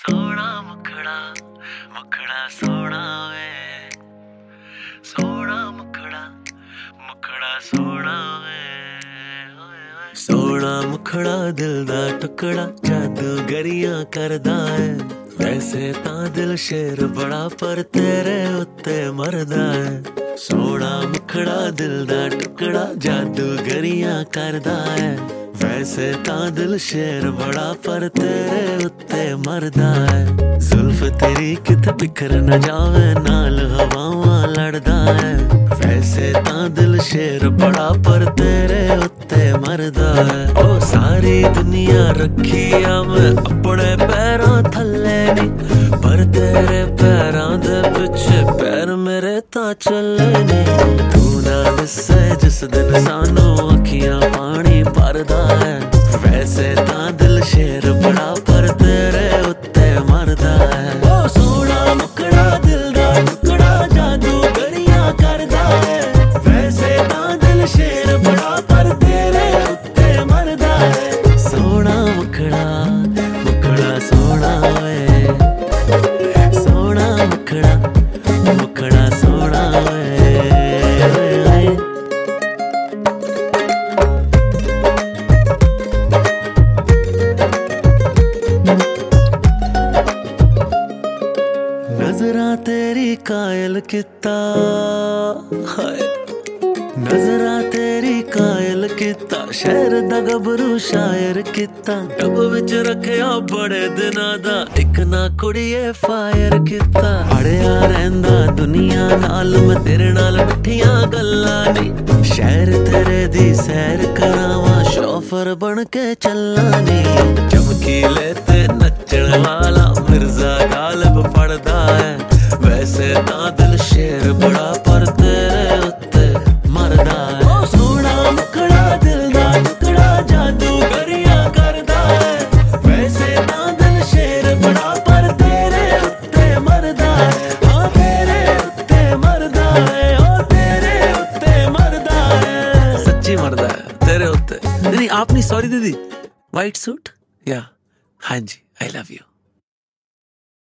सोना मुखड़ा मुखड़ा सोना वे सोना मुखड़ा मुखड़ा सोना वे सोना मुखड़ा दिल दा टुकड़ा जादूगरियां करदा है वैसे तां दिल शेर बड़ा पर तेरे उत्ते मरदा है सोना मुखड़ा दिल दा टुकड़ा जादूगरियां करदा है वैसे तां दिल शेर बड़ा पर तेरे उत्ते मरदा है जुल्फ तेरी कित बिखर न जावे नाल हवावां लड़दा है वैसे तां दिल शेर बड़ा पर तेरे उत्ते मरदा है ओ सारी दुनिया रखी आ मैं अपने पैरां थल्ले नी पर तेरे पैरां दे पिछे पैर मेरे तां चले नी तू ना दसे जिस दिन सानू अखियां पानी भरदा है वैसे तां दिल शेर बड़ा पर तेरे उत्ते मरदा है ओ सोना मुखड़ा दिल दा टुकड़ा जादूगरियां करदा है वैसे तां दिल शेर बड़ा पर तेरे उत्ते मरदा है सोना मुखड़ा मुखड़ा सोना वे सोना मुखड़ा मुखड़ा सोना वे नजरा तेरी कायल किता हाय नजरा तेरी कायल किता शहर दा गबरू शायर किता डब विच रखिया बड़े दिनां दा इक ना कुड़िए फायर किता अड़िया रहिंदा दुनिया नाल मैं तेरे नाल मिठियां गल्लां नी शहर तेरे दी सैर करावां शोफर बन के चल्ला नी चमकीले ते नचण वाला मिर्जा गालिब पड़दा है वैसे तां दिल शेर बड़ा पर तेरे उत्ते मरदा है ओ सोना मुखड़ा दिल दा टुकड़ा जादूगरियां करदा है वैसे तां दिल शेर बड़ा पर तेरे उत्ते मरदा है ओ तेरे उत्ते मरदा है ओ तेरे उत्ते मरदा है सच्ची मरदा है तेरे उत्ते दीदी आपने सॉरी दीदी वाइट सूट या हाँ जी आई लव यू